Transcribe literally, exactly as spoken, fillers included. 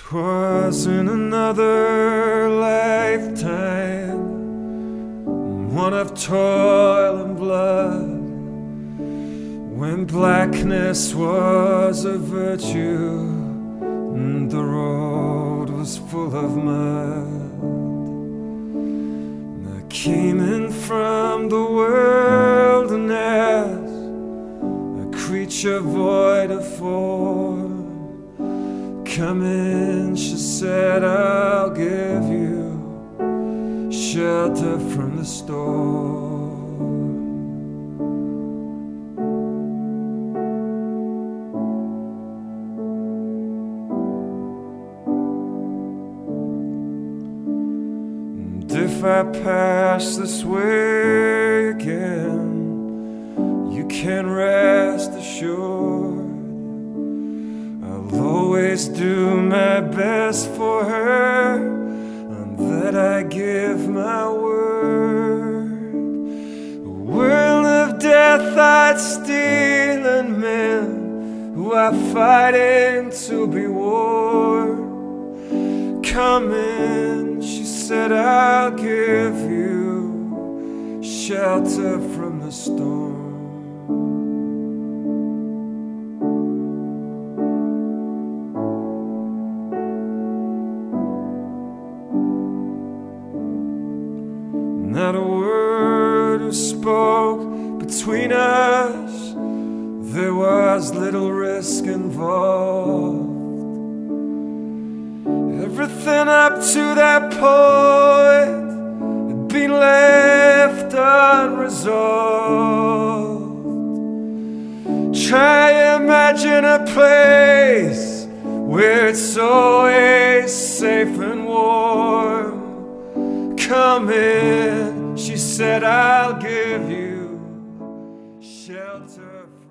'Twas in another lifetime, one of toil and blood, when blackness was a virtue and the road was full of mud. I came in from the wilderness, a creature void of form. Come in, she said, I'll give you shelter from the storm. And if I pass this way again, you can rest assured I'll always do my best for her, and that I give my word. A world of death I'd steal, and men who are fighting to be warm. Come in, she said, I'll give you shelter from the storm. Not a word was spoke between us. There was little risk involved. Everything up to that point had been left unresolved. Try imagine a place where it's always safe and warm. Come in, she said, I'll give you shelter.